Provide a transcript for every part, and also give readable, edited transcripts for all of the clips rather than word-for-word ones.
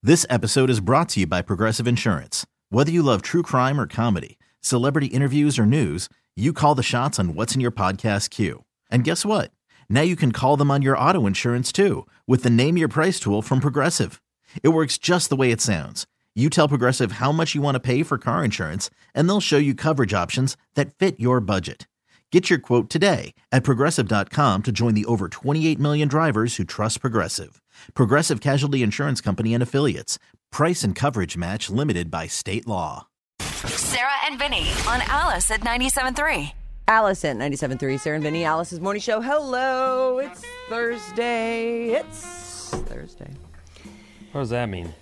This episode is brought to you by Progressive Insurance. Whether you love true crime or comedy, celebrity interviews or news, you call the shots on what's in your podcast queue. And guess what? Now you can call them on your auto insurance too with the Name Your Price tool from Progressive. It works just the way it sounds. You tell Progressive how much you want to pay for car insurance, and they'll show you coverage options that fit your budget. Get your quote today at Progressive.com to join the over 28 million drivers who trust Progressive. Progressive Casualty Insurance Company and Affiliates. Price and coverage match limited by state law. Sarah and Vinny on Alice at 97.3. Alice at 97.3, Sarah and Vinny, Alice's morning show. Hello, it's Thursday. What does that mean?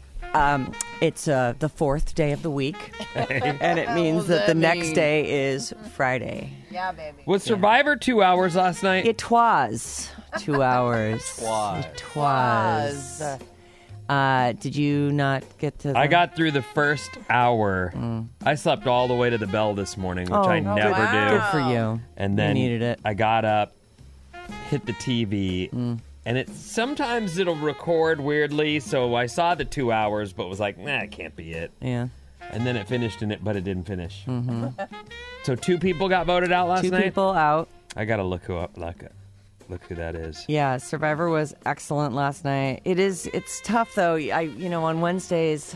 It's the fourth day of the week, and it means that the next day is Friday. Yeah, baby. Was Survivor 2 hours last night? It was 2 hours. It was. Did you not get to I got through the first hour. I slept all the way to the bell this morning, which I never do. Good for you. And then you needed it. I got up, hit the TV, and sometimes it'll record weirdly, so I saw the 2 hours, but was like, nah, it can't be it. Yeah. And then it finished in it, but it didn't finish. Mm-hmm. So 2 people got voted out last night? 2 people out. I gotta look who that is. Yeah, Survivor was excellent last night. It's tough though. On Wednesdays,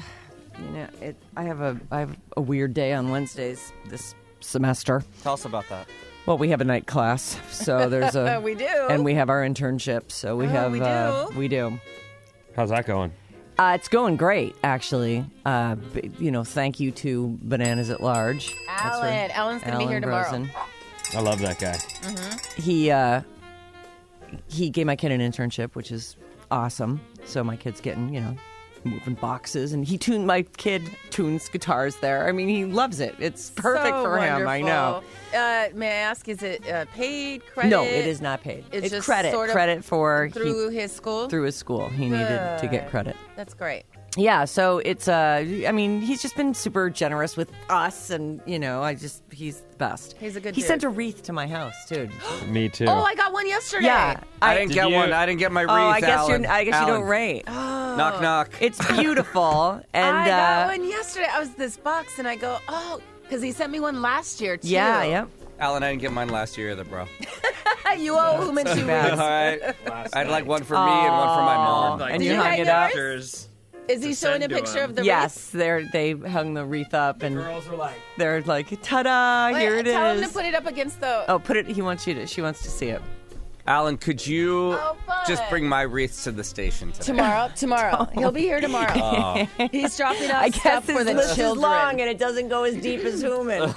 I have a weird day on Wednesdays this semester. Tell us about that. Well, we have a night class, so there's a We do. and we have our internship, so we we do. How's that going? It's going great, actually. Thank you to Bananas at Large. Alan's going to be here tomorrow. Rosen. I love that guy. Mm-hmm. He gave my kid an internship, which is awesome. So my kid's getting, moving boxes, and my kid tunes guitars there. I mean, he loves it. It's perfect for him. I know. May I ask, is it paid credit? No, it is not paid. It's just credit. sort of credit for through his school. Through his school, he needed to get credit. That's great. Yeah, so it's he's just been super generous with us, and he's the best. He's a good He dude. sent a wreath to my house too. Me too. Oh, I got one yesterday. Yeah, I didn't get one. I didn't get my wreath. I guess Alan. I guess you don't rate. Knock, knock. It's beautiful, and I got one yesterday. I was this box, and I go, because he sent me one last year too. yeah, yep. Alan, I didn't get mine last year either, bro. You owe him and So two bad. All weeks. right. I'd like one for me and one for my mom. And Did you you hung hang it yours? up. Is he showing a picture of the Yes, they hung the wreath up, and Girls are like, they're like, "Ta-da! wreath? Here it is." Tell him to put it up against the. Oh, put it. She wants to see it. Alan, could you fun. just bring my wreaths to the station today? Tomorrow. He'll be here tomorrow. He's dropping off I guess stuff this for the list is children. long, and it doesn't go as deep as human.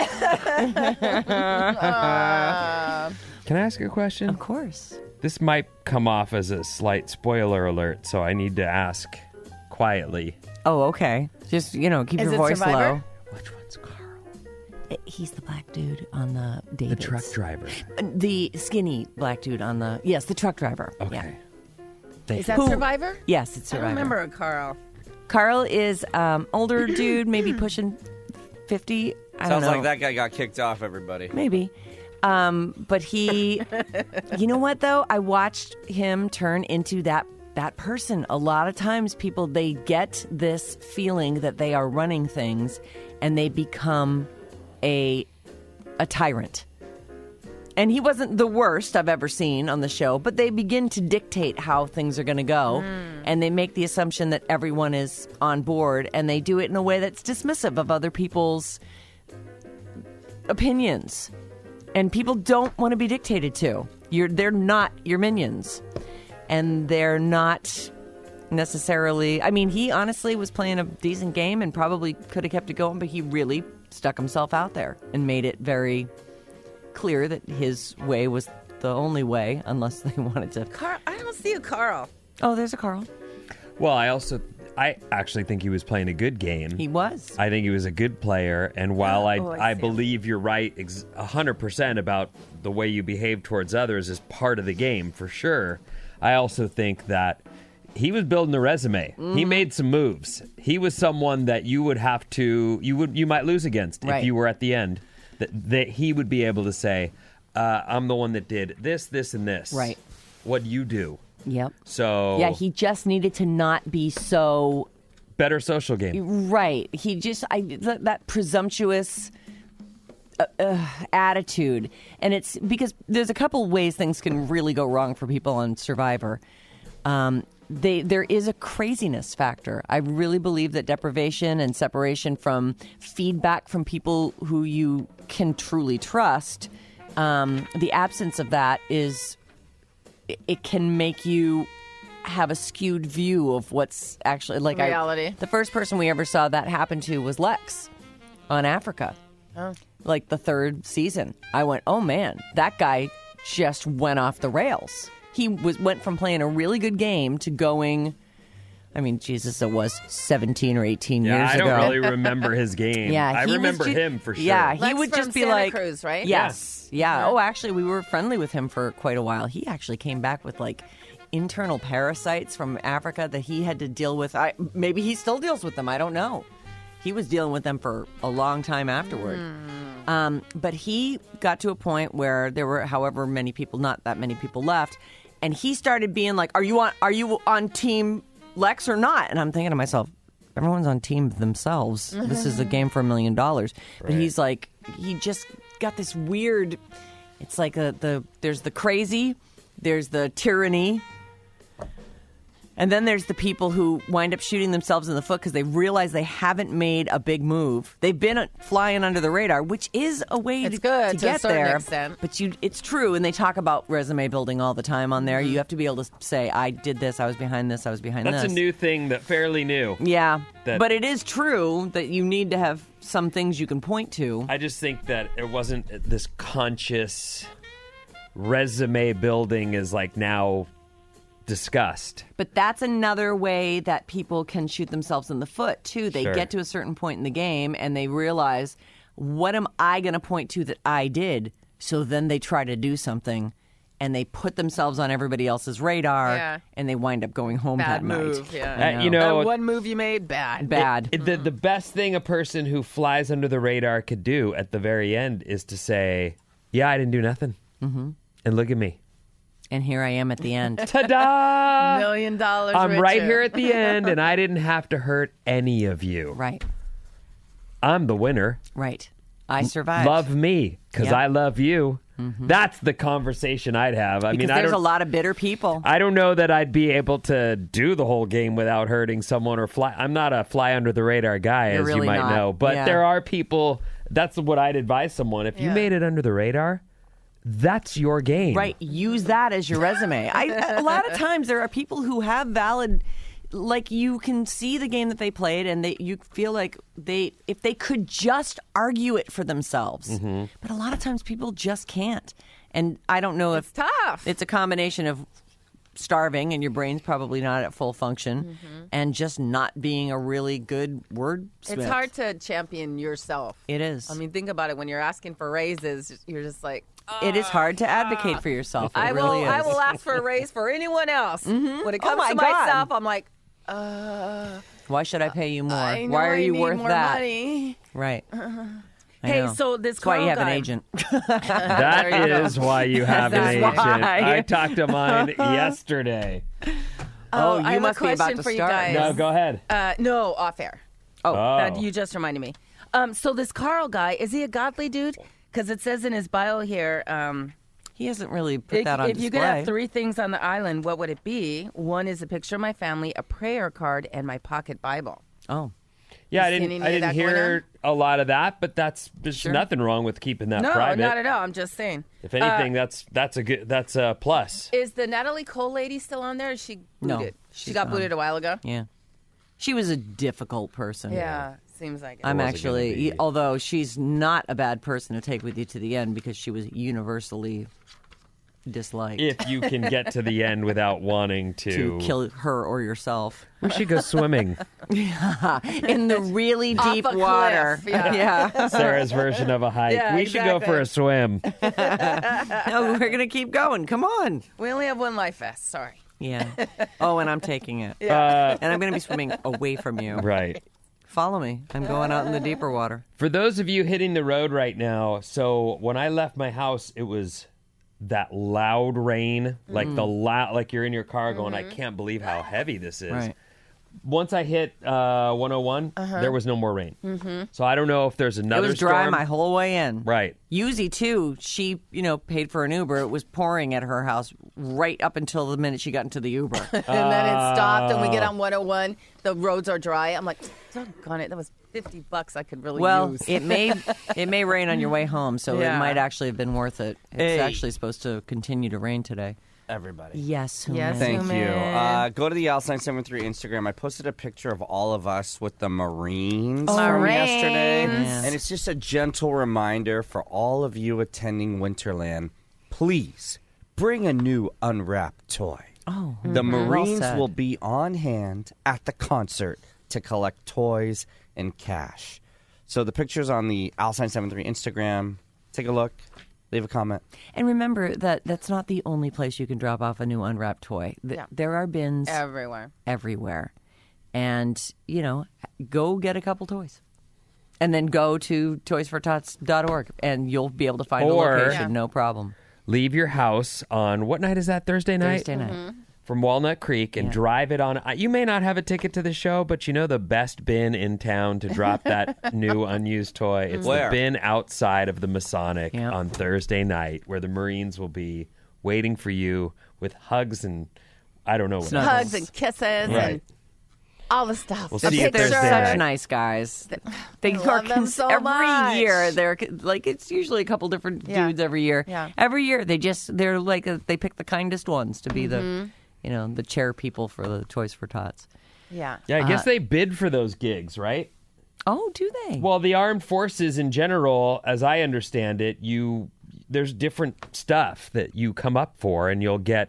can I ask a question? Of course. This might come off as a slight spoiler alert, so I need to ask quietly. Oh, okay. Just keep Is your it voice Survivor? low. Which one's Carl? He's the black dude on the The Davids. truck driver. The skinny black dude on the the truck driver. Okay. Yeah. Thank Is you. that Survivor? Yes, it's I Survivor. don't remember Carl. Carl is older dude, maybe pushing 50. I don't Sounds know. like that guy got kicked off, everybody. Maybe. But he, you know what though? I watched him turn into that person. A lot of times people, they get this feeling that they are running things and they become a tyrant. And he wasn't the worst I've ever seen on the show, but they begin to dictate how things are going to go. And they make the assumption that everyone is on board, and they do it in a way that's dismissive of other people's opinions. And people don't want to be dictated to. They're not your minions. And they're not necessarily... I mean, he honestly was playing a decent game and probably could have kept it going, but he really stuck himself out there and made it very clear that his way was the only way, unless they wanted to... Carl, I don't see a Carl. Oh, there's a Carl. Well, I actually think he was playing a good game. He was. I think he was a good player, and while I I see. believe you're right 100% about the way you behave towards others is part of the game, for sure, I also think that he was building a resume. He made some moves. He was someone that you would have to, you might lose against Right. if you were at the end. That he would be able to say, I'm the one that did this, this, and this. Right. What do you do? Yep. So Yeah, he just needed to not be so better social game. Right. He just that presumptuous attitude, and it's because there's a couple ways things can really go wrong for people on Survivor. There is a craziness factor. I really believe that deprivation and separation from feedback from people who you can truly trust, the absence of that it can make you have a skewed view of what's actually like reality. The first person we ever saw that happen to was Lex on Africa. Oh. Like the third season. I went, oh man, that guy just went off the rails. He went from playing a really good game to going, I mean, Jesus, it was 17 or 18 years ago. I don't really remember his game. Yeah, I remember him for sure. Yeah, he Lex would from just be Santa like, Cruz, right? Yes. Yeah. Oh, actually, we were friendly with him for quite a while. He actually came back with like internal parasites from Africa that he had to deal with. Maybe he still deals with them. I don't know. He was dealing with them for a long time afterward. But he got to a point where there were however many people, not that many people left, and he started being like, are you on team Lex or not? And I'm thinking to myself, everyone's on team themselves. This is a game for $1 million. But he's like, he just got this weird, it's like there's the crazy, there's the tyranny, and then there's the people who wind up shooting themselves in the foot because they realize they haven't made a big move. They've been flying under the radar, which is a way to a get certain there. extent. But it's true, and they talk about resume building all the time on there. You have to be able to say, I did this, I was behind this, I was behind this. That's a new thing fairly new. Yeah, but it is true that you need to have some things you can point to. I just think that it wasn't this conscious resume building is like now discussed. But that's another way that people can shoot themselves in the foot, too. They Sure. get to a certain point in the game and they realize, what am I going to point to that I did? So then they try to do something and they put themselves on everybody else's radar and they wind up going home Bad that move. night. Yeah. You know, one move you made, bad. Bad. The best thing a person who flies under the radar could do at the very end is to say, yeah, I didn't do nothing. Mm-hmm. And look at me. And here I am at the end. Ta-da! $1 million I'm richer. right here at the end, and I didn't have to hurt any of you. Right. I'm the winner. Right. I survived. Love me, because Yep. I love you. Mm-hmm. That's the conversation I'd have. Because there's a lot of bitter people. I don't know that I'd be able to do the whole game without hurting someone or fly. I'm not a fly under the radar guy, You're as really you might not. know. But Yeah. there are people, that's what I'd advise someone. If you made it under the radar, that's your game. Right. Use that as your resume. A lot of times there are people who have valid, like you can see the game that they played and you feel like if they could just argue it for themselves. Mm-hmm. But a lot of times people just can't. And I don't know if Tough. it's a combination of starving and your brain's probably not at full function and just not being a really good wordsmith. It's hard to champion yourself. It is. I mean, think about it. When you're asking for raises, you're just like, it is hard to advocate for yourself. It I really is. will ask for a raise for anyone else. When it comes my to God. myself, I'm like, Why should I pay you more? I know Why are I you need worth more that? Money. Right. I Hey, know. so this That's why you Carl have an guy- agent. That is why you have an That's agent. why. I talked to mine yesterday. Oh, I you have must a be about question to for you start. guys. No, go ahead. No, off air. Oh. You just reminded me. So this Carl guy, is he a godly dude? Because it says in his bio here, He hasn't really put that on if you display. could have 3 things on the island, what would it be? One is a picture of my family, a prayer card, and my pocket Bible. Oh, Yeah, I You seen didn't any of that going hear a lot of that, but there's nothing wrong with keeping that No, private. not at all. I'm just saying. If anything, that's a plus. Is the Natalie Cole lady still on there? Or is she No, booted? She she's got gone. booted a while ago. yeah. She was a difficult person. Yeah, seems like it. I'm wasn't gonna actually, be. although she's not a bad person to take with you to the end because she was universally disliked. If you can get to the end without wanting to kill her or yourself we should go swimming. in the really Off deep a cliff, water. yeah. Sarah's version of a hike. Yeah, we should go for a swim. No, we're gonna keep going. Come on. We only have one life vest. Sorry. Yeah. Oh, and I'm taking it. And I'm gonna be swimming away from you. Right. Follow me. I'm going out in the deeper water. For those of you hitting the road right now, so when I left my house, it was that loud rain, like like you're in your car going, I can't believe how heavy this is. Right. once I hit 101, there was no more rain. Mm-hmm. So I don't know if there's It another was dry storm. my whole way in. Right. Yuzi, too, she, paid for an Uber. It was pouring at her house right up until the minute she got into the Uber. And then it stopped, and we get on 101. The roads are dry. I'm like, doggone it. That was $50 I could really use. it may rain on your way home, so Yeah. it might actually have been worth it. It's Hey. actually supposed to continue to rain today. Everybody. Yes, Yes. Thank you. Human. Go to the Al973 Instagram. I posted a picture of all of us with the Marines Oh, from Marines. yesterday. Yeah. And it's just a gentle reminder for all of you attending Winterland. Please bring a new unwrapped toy. Oh, The well Marines said. will be on hand at the concert to collect toys and cash. So the picture's on the Al973 Instagram. Take a look. Leave a comment. And remember that that's not the only place you can drop off a new unwrapped toy. Yeah. There are bins Everywhere. everywhere. And, go get a couple toys. And then go to toysfortots.org and you'll be able to find Or- a location, Yeah. no problem. Leave your house on, what night is that? Thursday night? Thursday night. Mm-hmm. From Walnut Creek and Yeah. drive it on. You may not have a ticket to the show, but you know the best bin in town to drop that new unused toy? It's Where? the bin outside of the Masonic Yeah. on Thursday night, where the Marines will be waiting for you with hugs and I don't know what Snuggles. else. Hugs and kisses Right. and all the stuff. We'll The see you pictures. Thursday Such night. nice guys. They I are love them so every much. year. They're like it's usually a couple different Yeah. dudes every year. Yeah. Every year they're like they pick the kindest ones to be the the chair people for the Toys for Tots. Yeah. Yeah, I guess they bid for those gigs, right? Oh, do they? Well, the armed forces in general, as I understand it, there's different stuff that you come up for, and you'll get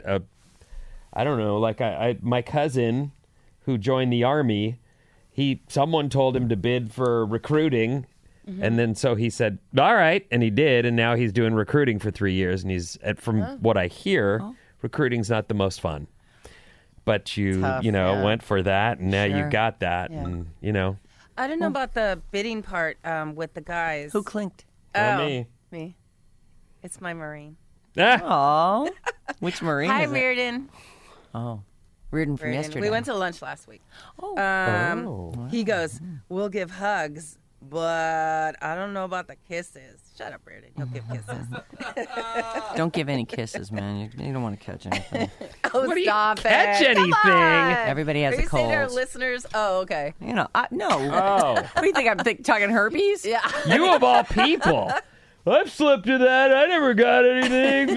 I don't know, like my cousin who joined the army, someone told him to bid for recruiting, and then so he said, all right, and he did, and now he's doing recruiting for 3 years, and from what I hear, recruiting's not the most fun. But you, Tough, yeah. went for that, and now you Sure. got that, Yeah. and I don't know about the bidding part with the guys. Who clinked? well, me. Me. It's my Marine. Ah! Oh, which Marine Hi, is it? Reardon. Oh, Reardon from Reardon. yesterday. We went to lunch last week. Oh. He goes, we'll give hugs, but I don't know about the kisses. Shut up, Reardon. You'll give kisses. Don't give any kisses, man. You don't want to catch anything. Oh, What do you stop catch it. Come anything? on. Everybody has Are a you saying our cold. listeners? Oh, okay. No. Oh. What do you think? I'm talking herpes? Yeah. You of all people. I've slipped to that. I never got anything,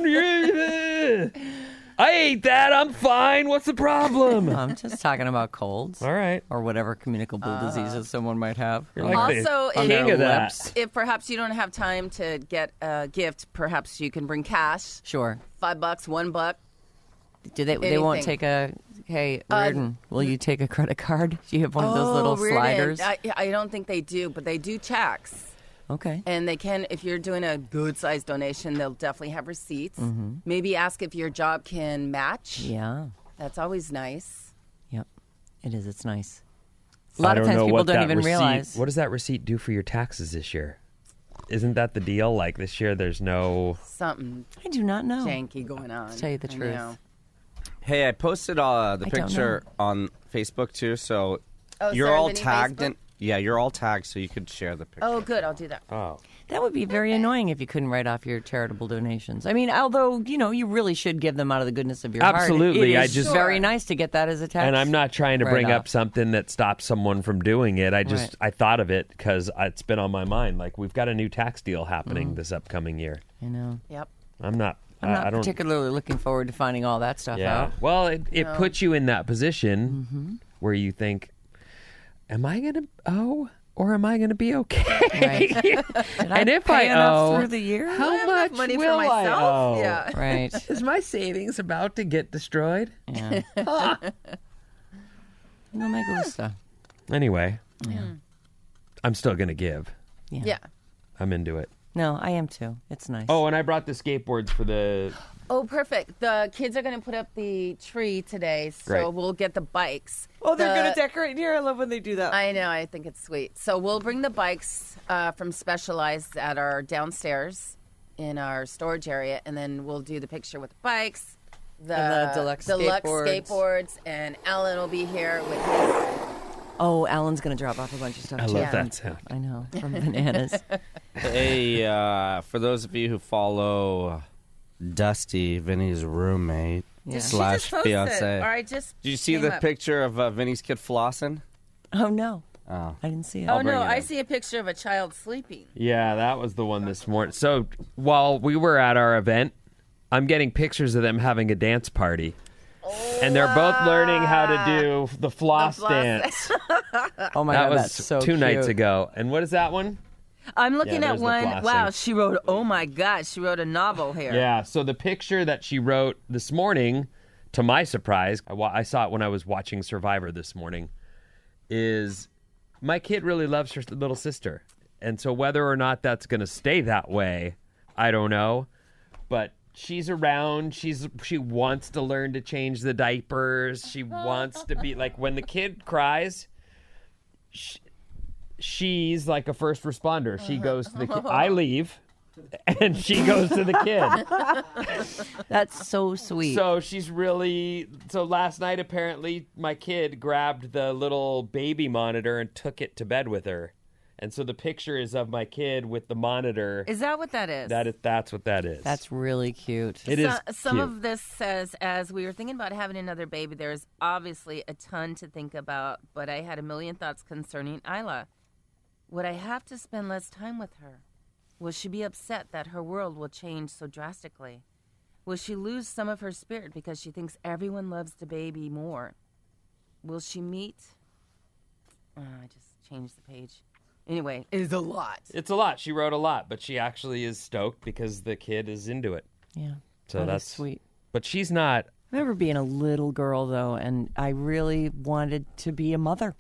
man. I ate that. I'm fine. What's the problem? I'm just talking about colds. All right. Or whatever communicable diseases someone might have. You're like Also, the if- king of that. Lips. If perhaps you don't have time to get a gift, perhaps you can bring cash. Sure. $5, $1. Do they won't Anything. take a, hey, Reardon, will you take a credit card? Do you have one of those little Reardon. sliders? I don't think they do, but they do checks. Okay. And they can, if you're doing a good-sized donation, they'll definitely have receipts. Maybe ask if your job can match. Yeah. That's always nice. Yep. It is. It's nice. A I lot of don't times know people what don't that even receipt- realize. What does that receipt do for your taxes this year? Isn't that the deal? Like this year, there's no. Something I do not know. janky going on. To tell you the I truth. know. Hey, I posted the don't picture on Facebook too, so Oh, you're Sarah all Vinny tagged Facebook? in. Yeah, you're all tagged, so you could share the picture. Oh, good. I'll do that. Oh. That would be very annoying if you couldn't write off your charitable donations. I mean, although, you really should give them out of the goodness of your Absolutely. heart. I It is just- very nice to get that as a tax. And I'm not trying to bring write-off. up something that stops someone from doing it. Right. I thought of it because it's been on my mind. Like we've got a new tax deal happening this upcoming year. You know. Yep. I'm not. I'm not I don't. particularly looking forward to finding all that stuff Yeah. out. Well, it puts you in that position where you think, "Am I going to owe, or am I going to be okay?" Right. And if pay I enough owe, through the year? how Enough much money will for myself? I owe? Yeah. Right. Is my savings about to get destroyed? Yeah. No me gusta. Anyway, I'm still going to give. Yeah. Yeah. I'm into it. No, I am too. It's nice. Oh, and I brought the skateboards for the. Oh, perfect. The kids are going to put up the tree today, so Great. we'll get the bikes. Oh, they're The- going to decorate here. I love when they do that. I know. I think it's sweet. So we'll bring the bikes from Specialized at our downstairs in our storage area, and then we'll do the picture with the bikes. the deluxe skateboards, and Alan will be here with his. Oh, Alan's going to drop off a bunch of stuff, I too. love that sound. I know, from Bananas. Hey, for those of you who follow Dusty, Vinny's roommate Yeah. slash She just posted, fiance. or I just Did you see came the up. picture of Vinny's kid flossing? Oh, no. Oh. I didn't see it. Oh bring no, it I in. see a picture of a child sleeping. Yeah, that was the one this morning. So while we were at our event, I'm getting pictures of them having a dance party. And they're both learning how to do the floss floss. dance. Oh, my That God, was that's so 2 nights cute. ago. And what is that one? I'm looking Yeah, at there's the one. flossing. Wow, she wrote. Oh my God, she wrote a novel here. Yeah, so the picture that she wrote this morning, to my surprise, I saw it when I was watching Survivor this morning, is my kid really loves her little sister. And so whether or not that's going to stay that way, I don't know. But she's around. She wants to learn to change the diapers. She wants to be like when the kid cries, she's like a first responder. She goes to the kid. I leave. And she goes to the kid. That's so sweet. So she's really. So last night, apparently, my kid grabbed the little baby monitor and took it to bed with her. And so the picture is of my kid with the monitor. Is that what that is? That's what that is. That's really cute. It is Some cute. of this says, as we were thinking about having another baby, there's obviously a ton to think about, but I had a million thoughts concerning Isla. Would I have to spend less time with her? Will she be upset that her world will change so drastically? Will she lose some of her spirit because she thinks everyone loves the baby more? Will she meet... I just changed the page. Anyway, it is a lot. It's a lot. She wrote a lot, but she actually is stoked because the kid is into it. Yeah. So that is that's sweet. But she's not. I remember being a little girl, though, and I really wanted to be a mother.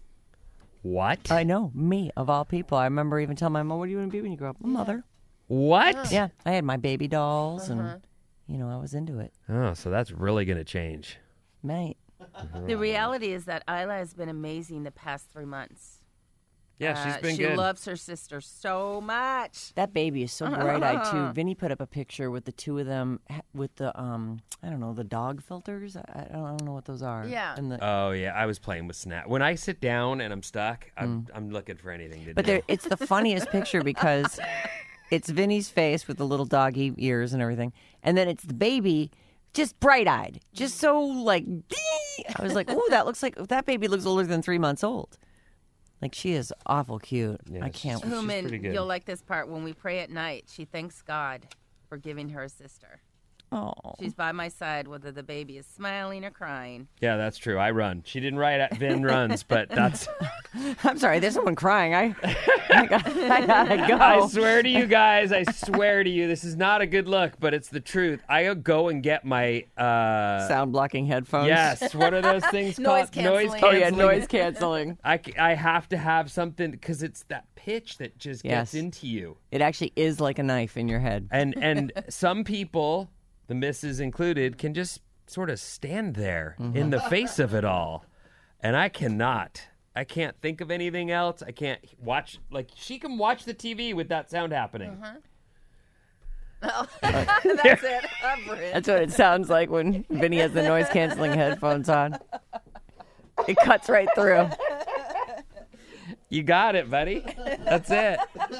What? I know, me, of all people. I remember even telling my mom, what do you want to be when you grow up? A mother. What? Yeah, I had my baby dolls, and, I was into it. Oh, so that's really going to change. Mate. The reality is that Isla has been amazing the past 3 months. Yeah, she's been she good. loves her sister so much. That baby is so bright-eyed, too. Vinny put up a picture with the two of them with the, I don't know, the dog filters. I don't know what those are. Yeah. And the, Oh yeah, I was playing with Snap. When I sit down and I'm stuck, I'm looking for anything to but do. it's the funniest picture because it's Vinny's face with the little doggy ears and everything, and then it's the baby just bright-eyed, just so like. I was like, oh, that baby looks older than 3 months old. Like, she is awful cute. Yeah, I can't. she's Human, pretty good. you'll like this part. When we pray at night, she thanks God for giving her a sister. Oh, She's by my side, whether the baby is smiling or crying. Yeah, that's true. I run. She didn't write at Vin runs, but that's. I'm sorry. There's someone crying. I gotta go. I swear to you guys, I swear to you, this is not a good look, but it's the truth. I go and get my. Sound blocking headphones. Yes. What are those things Noise called? Noise canceling. Oh yeah, canceling. noise canceling. I have to have something because it's that pitch that just gets Yes. into you. It actually is like a knife in your head. And some people, the missus included, can just sort of stand there in the face of it all. And I cannot. I can't think of anything else. I can't watch. Like, she can watch the TV with that sound happening. That's it. That's what it sounds like when Vinny has the noise canceling headphones on. It cuts right through. You got it, buddy. That's it.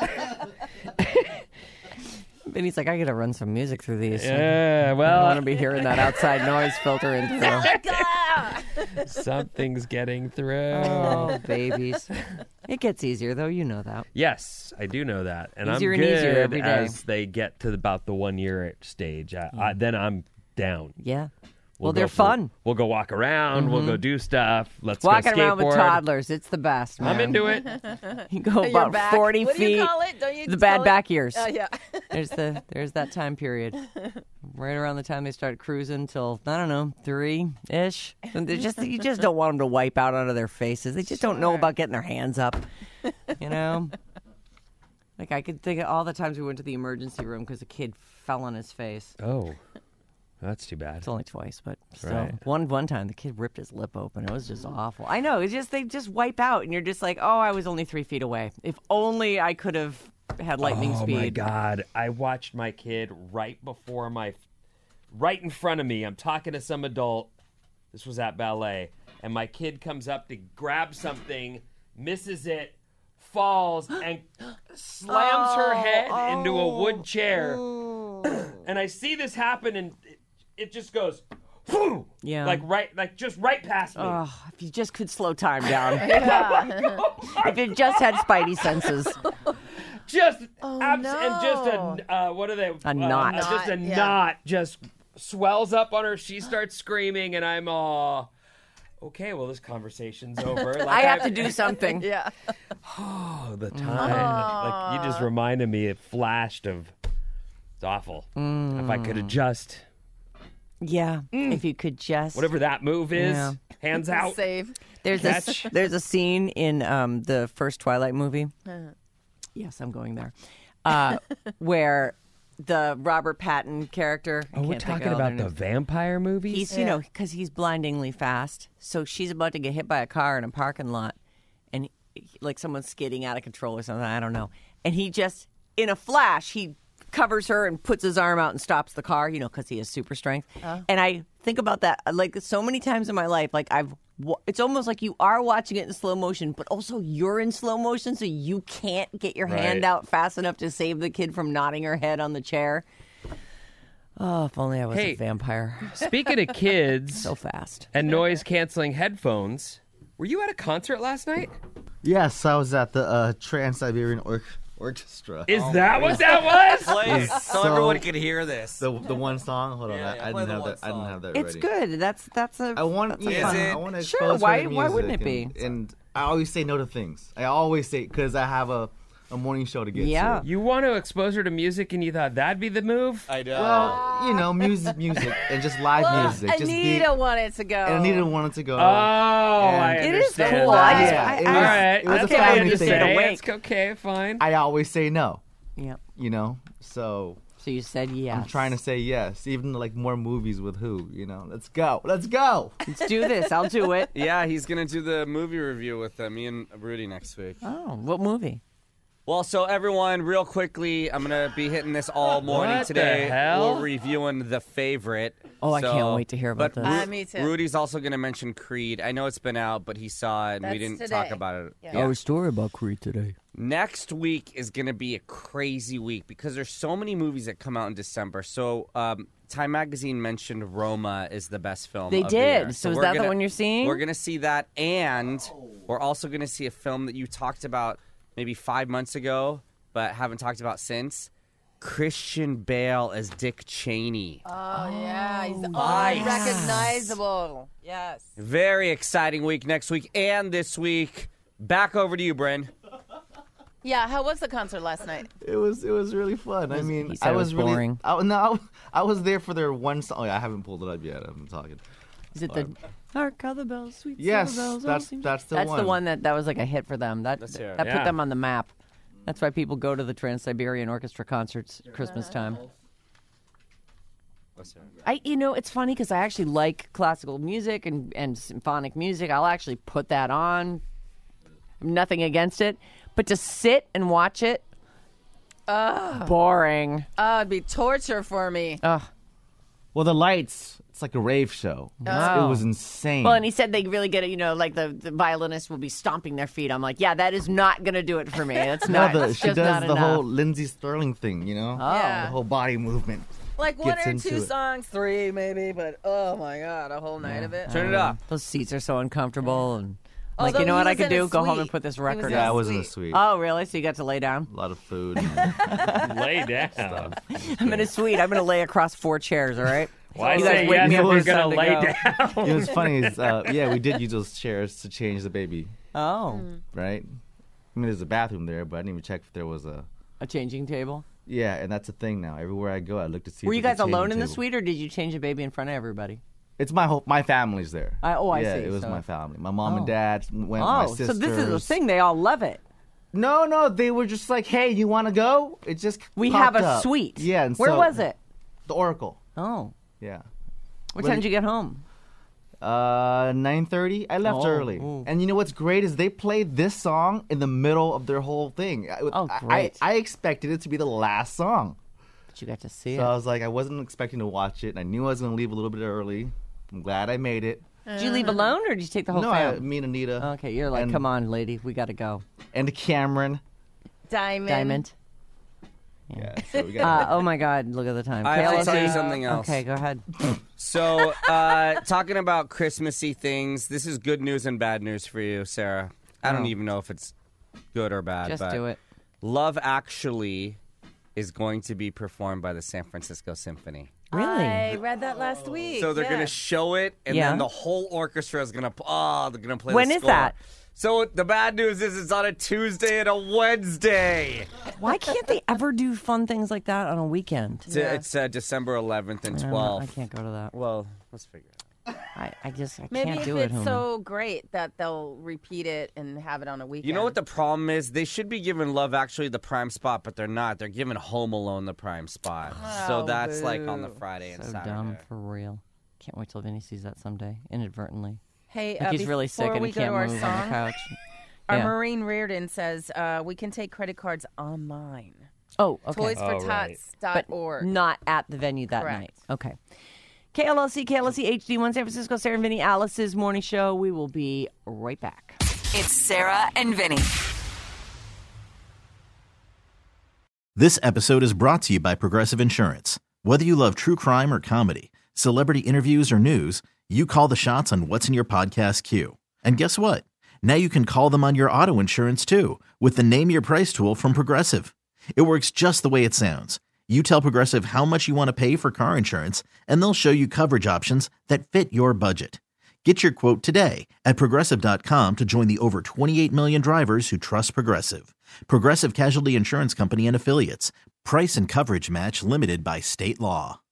Vinny's like, I gotta run some music through these. Yeah, I don't well, want to be hearing that outside noise filtering through. something's getting through. Oh, babies. It gets easier, though. You know that. Yes, I do know that. And Easier I'm and good easier every day. as they get to about the 1 year stage. Then I'm down. Yeah. We'll Well, they're go for- fun. We'll go walk around. We'll go do stuff. Let's Walking go around with skateboard. toddlers. It's the best, man. I'm into it. You go Your about back. 40 What feet. do you call it? Don't you The call bad it- back years. Oh, yeah. There's that time period. Right around the time they start cruising till, I don't know, 3-ish. And you just don't want them to wipe out onto their faces. They just don't know about getting their hands up. You know? Like, I could think of all the times we went to the emergency room because a kid fell on his face. Oh, that's too bad. It's only twice, but still. Right. One time the kid ripped his lip open. It was just awful. I know. It's just they just wipe out, and you're just like, oh, I was only 3 feet away. If only I could have had lightning speed. Oh my God! I watched my kid right before my right in front of me. I'm talking to some adult. This was at ballet. And my kid comes up to grab something, misses it, falls, and slams her head into a wood chair. And I see this happen, and it just goes, whoo, just right past me. Oh, if you just could slow time down. If you just had spidey senses. And just a what are they? A knot. Just a knot just swells up on her. She starts screaming, and I'm okay, well, this conversation's over. Like, I have to do something. Yeah. Oh, the time. Like, you just reminded me, it flashed of, it's awful. If I could adjust. Yeah, if you could just. Whatever that move is, hands out. Save. There's a scene in the first Twilight movie. Yes, I'm going there. Where the Robert Pattinson character. We're talking about the vampire movies? He's, because he's blindingly fast. So she's about to get hit by a car in a parking lot. And like someone's skidding out of control or something. I don't know. And he just, in a flash, he covers her and puts his arm out and stops the car, because he has super strength. And I think about that like so many times in my life. Like it's almost like you are watching it in slow motion, but also you're in slow motion, so you can't get your hand out fast enough to save the kid from nodding her head on the chair. Oh, if only I was a vampire. Speaking of kids so fast and noise-canceling headphones, were you at a concert last night? Yes, I was at the Trans-Siberian Orchestra. Is that what that was? Play it so everyone can hear this. The one song? Hold on, I didn't have that ready. It's good. That's a. I want to expose sure. her Why to music wouldn't it be? And I always say no to things. I always say because I have a morning show to get to. You want to expose her to music, and you thought that'd be the move? I know. Well, music, and just live music. Anita wanted to go. And Anita wanted to go. Oh, I understand. It is cool. that. All right. It was a Okay, family to thing. say. It's okay, fine. I always say no. Yep. So you said yes. I'm trying to say yes, even like more movies with who, Let's go. Let's go. Let's do this. I'll do it. Yeah, he's going to do the movie review with me and Rudy next week. Oh, what movie? Well, so everyone, real quickly, I'm going to be hitting this all morning What today. the hell? We're reviewing The Favorite. Oh, I can't wait to hear about this. Me too. Rudy's also going to mention Creed. I know it's been out, but he saw it, and we didn't talk about it. Yeah. A story about Creed today. Next week is going to be a crazy week because there's so many movies that come out in December. So Time Magazine mentioned Roma is the best film They of the did. year. So is that the one you're seeing? We're going to see that, and we're also going to see a film that you talked about maybe 5 months ago, but haven't talked about since. Christian Bale as Dick Cheney. Oh, yeah. He's nice. unrecognizable. Yes. Very exciting week next week and this week. Back over to you, Bryn. Yeah, how was the concert last night? It was really fun. I mean, he said I it was was boring. really I was there for their one song. Oh, yeah, I haven't pulled it up yet. I'm talking. Is it the Hark how the bells, sweet Yes, silver bells, that's the one. That's the one that was like a hit for them. That put Yeah. them on the map. That's why people go to the Trans-Siberian Orchestra concerts Christmas time. It's funny because I actually like classical music and symphonic music. I'll actually put that on. Nothing against it, but to sit and watch it, boring. Oh, it'd be torture for me. Well, the lights. It's like a rave show. It was insane. Well, and he said they really get it. Like the violinist will be stomping their feet. I'm like, yeah, that is not going to do it for me. That's not. No, it's she just does not the enough. whole Lindsey Sterling thing. Yeah. The whole body movement. Like one gets or into two it. songs, 3 maybe, but oh my God, a whole night of it. Turn it up. Those seats are so uncomfortable, and I'm like, Although you know he what I was could in a do? Go home suite. and put this He was record in on. Yeah, I was in a suite. Oh, really? So you got to lay down? A lot of food. Lay down. I'm in a suite. I'm going to lay across 4 chairs, all right? Why You say guys wake yes me if up we're when it's going to time to lay go. down? What's funny is, we did use those chairs to change the baby, Oh, right? I mean, there's a bathroom there, but I didn't even check if there was a... a changing table. Yeah, and that's the thing now. Everywhere I go, I look to see. Were if you there's guys a changing alone in the table. suite, or did you change the baby in front of everybody? It's my family's there. I yeah, see. it was So- my family. My mom and Oh. dad went. My Oh, sisters. so this is a thing. They all love it. No, they were just like, "Hey, you want to go?" It just We popped have a up. suite. Yeah, and Where so- was it? The Oracle. Oh, Yeah. what When- time did you get home? 9:30. I left Oh, early. ooh. And you know what's great is they played this song in the middle of their whole thing. Oh, great. I expected it to be the last song. But you got to see So it. I was like, I wasn't expecting to watch it. And I knew I was going to leave a little bit early. I'm glad I made it. Did you leave alone, or did you take the whole No, family? me and Anita. Okay, you're like, and- come on, lady, we got to go. And Cameron. Diamond. Yeah, so we got Oh my God! Look at the time. I have to tell you KLC. something else. Okay, go ahead. So, talking about Christmassy things, this is good news and bad news for you, Sarah. I don't even know if it's good or bad. Just but do it. Love Actually is going to be performed by the San Francisco Symphony. Really? I read that last week. So they're going to yes. show it, and Yeah. then the whole orchestra is going to they're going to play When the is score. that? So the bad news is it's on a Tuesday and a Wednesday. Why can't they ever do fun things like that on a weekend? It's December 11th and I 12th. can't go to that. Well, let's figure it out. I Maybe can't if do it. it's Hooman. so great that they'll repeat it and have it on a weekend. You know what the problem is? They should be giving Love Actually the prime spot, but they're not. They're giving Home Alone the prime spot. So Oh, that's like on the boo. Friday and So Saturday. dumb, for real. Can't wait till Vinny sees that someday, inadvertently. Hey, Like he's really sick before and we he go can't to our move on the song, couch. Our Yeah. Maureen Reardon says we can take credit cards online. Oh, okay. Toysfortots.org. Not at the venue that Correct. night. Okay. KLLC HD1 San Francisco, Sarah and Vinny, Alice's morning show. We will be right back. It's Sarah and Vinny. This episode is brought to you by Progressive Insurance. Whether you love true crime or comedy, celebrity interviews or news, you call the shots on what's in your podcast queue. And guess what? Now you can call them on your auto insurance too with the Name Your Price tool from Progressive. It works just the way it sounds. You tell Progressive how much you want to pay for car insurance, and they'll show you coverage options that fit your budget. Get your quote today at Progressive.com to join the over 28 million drivers who trust Progressive. Progressive Casualty Insurance Company and Affiliates. Price and coverage match limited by state law.